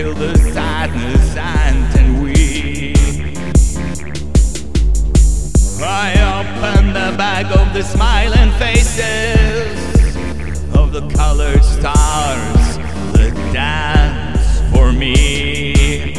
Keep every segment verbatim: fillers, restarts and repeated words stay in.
kill the sadness and ennui. I open the bag of the smiling faces of the colored stars that dance for me.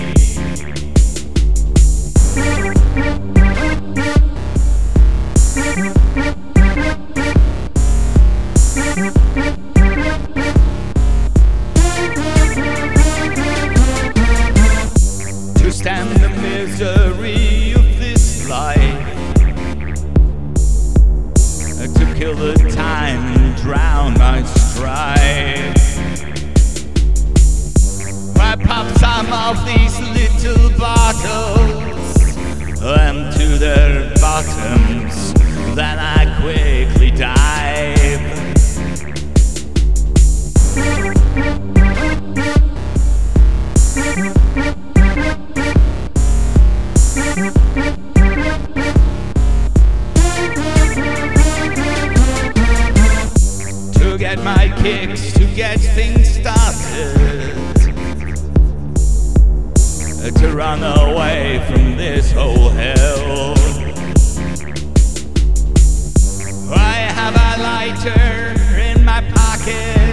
To stand the misery of this life, to kill the time and drown my strife. I pop some of these little bottles, empty their bottoms, then I quickly dive. To get my kicks, to get things started, to run away from this whole hell. I have a lighter in my pocket,